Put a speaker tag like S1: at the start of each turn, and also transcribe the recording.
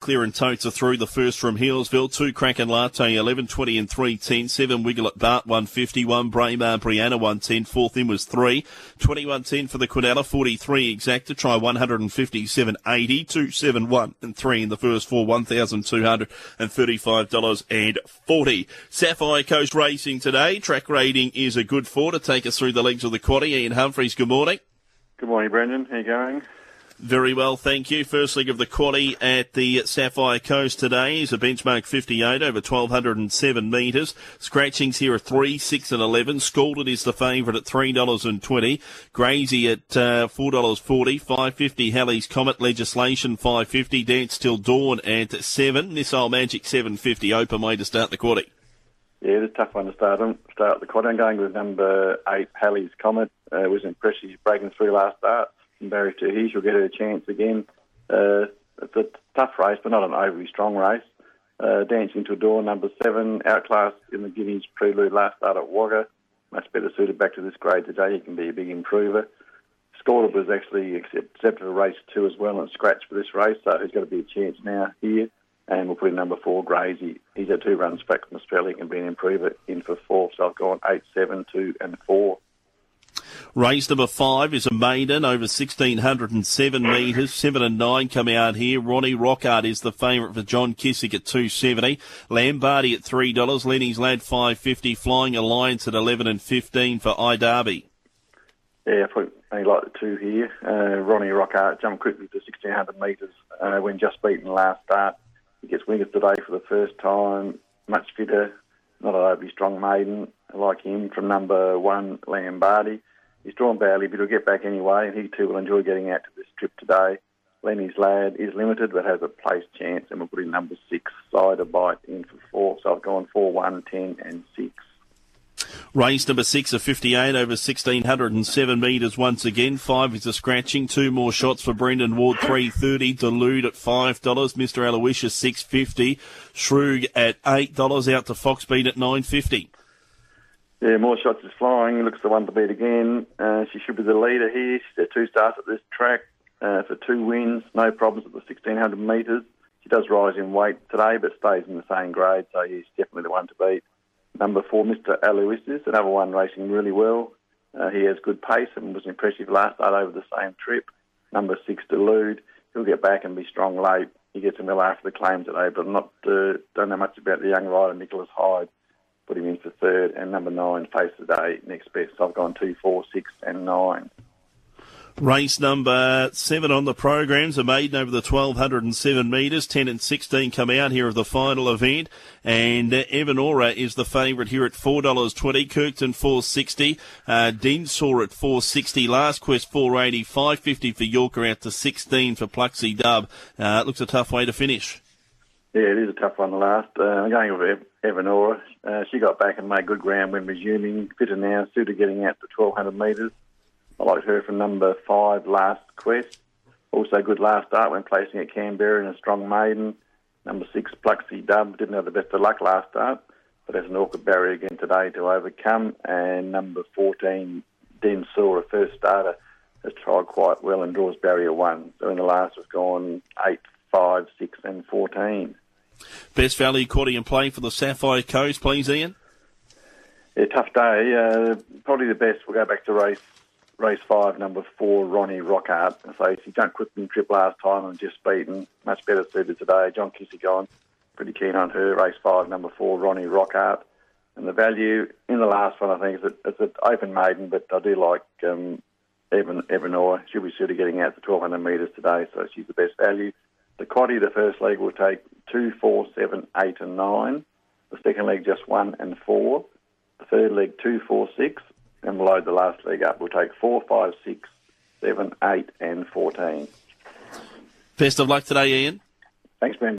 S1: Clear and Totes are through. The first from Healesville, 2 Kraken Latte, 11.20 and 3.10. 7 Wiggle at Bart, 150. 1 Braemar Brianna, 110. Fourth in was 3. 21.10 for the Quinella, 43 Exacta. Try 157.80. 2, 7, 1 and 3 in the first 4. $1,235.40. Sapphire Coast Racing today. Track rating is a good 4 to take us through the legs of the quaddie. Ian Humphreys, good morning.
S2: Good morning, Brendan. How you going?
S1: Very well, thank you. First leg of the quaddie at the Sapphire Coast today is a benchmark 58 over 1,207 metres. Scratchings here are 3, 6 and 11. Scalded is the favourite at $3.20. Grazy at $4.40. $5.50 Halley's Comet. Legislation $5.50. Dance Till Dawn at 7. Missile Magic $7.50. Open way to start the quaddie.
S2: Yeah, it's a tough one to start the quaddie. I'm going with number 8, Halley's Comet. It was impressive breaking through last start. Barrier to here, she'll get her chance again. It's a tough race, but not an overly strong race. Dancing to Dawn, number 7, outclassed in the Guineas Prelude last start at Wagga. Much better suited back to this grade today. He can be a big improver. Scored was actually accepted for race 2 as well and scratched for this race, so he's got to be a chance now here. And we'll put in number 4, Grazy. He's had 2 runs back from Australia. He can be an improver in for 4. So I've gone 8, 7, 2 and 4.
S1: Race number 5 is a maiden over 1,607 metres. 7 and 9 come out here. Ronnie Rockart is the favourite for John Kissick at $2.70. Lambardi at $3. Lenny's Lad $5.50. Flying Alliance at 11 and 15 for iDerby.
S2: Yeah, I only like the 2 here. Ronnie Rockart jumped quickly to 1,600 metres when just beaten last start. He gets winners today for the first time. Much fitter, not an overly strong maiden. I like him from number 1, Lambardi. He's drawn badly, but he'll get back anyway, and he too will enjoy getting out to this trip today. Lenny's Lad is limited, but has a place chance, and we'll put in number 6, Cider Bite, in for 4. So I've gone 4, 1, 10 and 6.
S1: Race number 6 of 58 over 1,607 metres once again. 5 is a scratching. 2 more shots for Brendan Ward, $3.30. Delude at $5. Mr. Aloysius, $6.50. Shroog at $8. Out to Foxbeat at $9.50.
S2: Yeah, More Shots is flying. Looks the one to beat again. She should be the leader here. She's had 2 starts at this track for 2 wins. No problems at the 1,600 metres. She does rise in weight today, but stays in the same grade, so he's definitely the one to beat. Number 4, Mr. Aloysius, another one racing really well. He has good pace and was impressive last start over the same trip. Number 6, Delude. He'll get back and be strong late. He gets him well after the claim today, but I'm not don't know much about the young rider, Nicholas Hyde. Put him in for 3rd. And number 9, Face the Day, next best. So I've gone 2, 4, 6 and 9.
S1: Race number 7 on the program's a maiden over the 1,207 metres. 10 and 16 come out here of the final event. And Evanora is the favourite here at $4.20. Kirkton $4.60. Densor at $4.60. Last Quest $4.80. $5.50 for Yorker, out to $16 for Pluxy Dub. It looks a tough way to finish.
S2: Yeah, it is a tough one last. I'm going with Evanora. She got back and made good ground when resuming. Fitter now, suited getting out to 1,200 metres. I liked her from number 5, Last Quest. Also good last start when placing at Canberra in a strong maiden. Number 6, Pluxy Dub. Didn't have the best of luck last start, but has an awkward barrier again today to overcome. And number 14, Densor, a first starter, has tried quite well and draws barrier 1. So in the last we've gone 8, 5, 6 and 14.
S1: Best value quaddie and play for the Sapphire Coast, please, Ian.
S2: Yeah, tough day. Probably the best. We'll go back to race 5, number 4, Ronnie Rockart. So she jumped quick in the trip last time and just beaten. Much better suited today. John Kissick on. Pretty keen on her. Race 5, number 4, Ronnie Rockart. And the value in the last one, I think, is it's an open maiden, but I do like Evanora. She'll be suited getting out to 1,200 metres today, so she's the best value. The quaddie, the first leg, will take 2, 4, 7, 8 and 9. The second leg, just 1 and 4. The third leg, 2, 4, 6. And we'll load the last leg up. We'll take 4, 5, 6, 7, 8 and 14.
S1: Best of luck today, Ian.
S2: Thanks, Ben.